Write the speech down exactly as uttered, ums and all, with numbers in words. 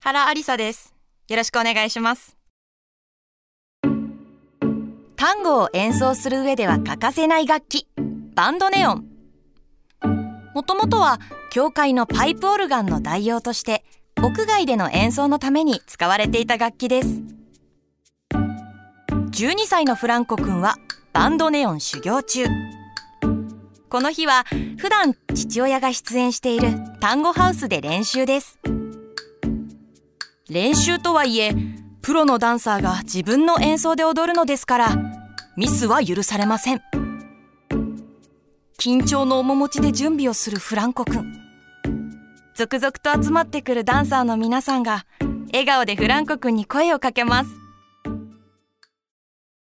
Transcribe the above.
原ありさです。よろしくお願いします。タンゴを演奏する上では欠かせない楽器、バンドネオン。もともとは教会のパイプオルガンの代用として屋外での演奏のために使われていた楽器です。じゅうにさいのフランコ君はバンドネオン修行中。この日は普段父親が出演しているタンゴハウスで練習です。練習とはいえプロのダンサーが自分の演奏で踊るのですからミスは許されません。緊張の面持ちで準備をするフランコ君。続々と集まってくるダンサーの皆さんが笑顔でフランコ君に声をかけます。